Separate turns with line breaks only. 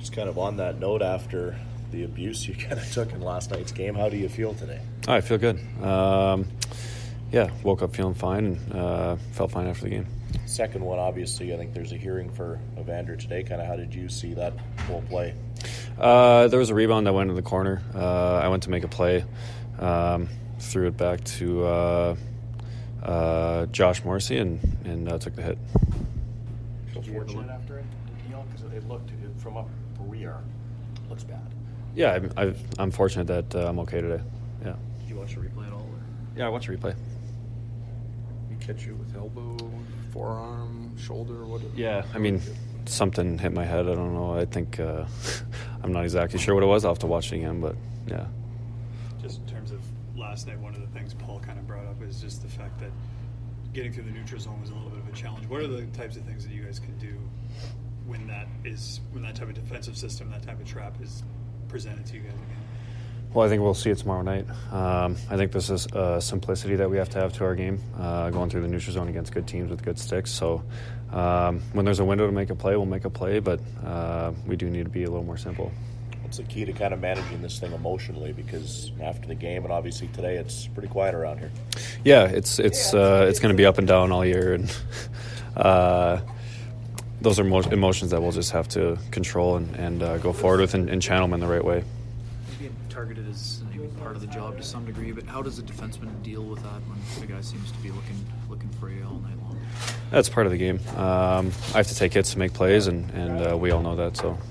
Just kind of on that note, after the abuse you kind of took in last night's game, how do you feel today?
I feel good. Woke up feeling fine and felt fine after the game.
Second one, obviously, I think there's a hearing for Evander today. Kind of how did you see that whole play?
There was a rebound that went in the corner. I went to make a play, threw it back to Josh Morrissey and took the hit.
Feel fortunate after it, because it looked from up where we are, looks bad.
Yeah, I'm fortunate that I'm okay today. Yeah.
Did you watch the replay at all? Or?
Yeah, I watched the replay.
He catch you with elbow, forearm, shoulder? What?
Yeah, I mean, something hit my head. I don't know. I think I'm not exactly sure what it was. I'll have to watch it again, but yeah.
Just in terms of last night, one of the things Paul kind of brought up is just the fact that getting through the neutral zone was a little bit of a challenge. What are the types of things that you guys can do when that type of defensive system, that type of trap is presented to you guys again?
Well, I think we'll see it tomorrow night. I think this is a simplicity that we have to our game, going through the neutral zone against good teams with good sticks. So when there's a window to make a play, we'll make a play, but we do need to be a little more simple.
What's the key to kind of managing this thing emotionally? Because after the game and obviously today, it's pretty quiet around here.
Yeah, it's going to be up and down all year, and those are emotions that we'll just have to control and go forward with and channel them in the right way.
Being targeted is maybe part of the job to some degree, but how does a defenseman deal with that when the guy seems to be looking for you all night long?
That's part of the game. I have to take hits to make plays, and we all know that, so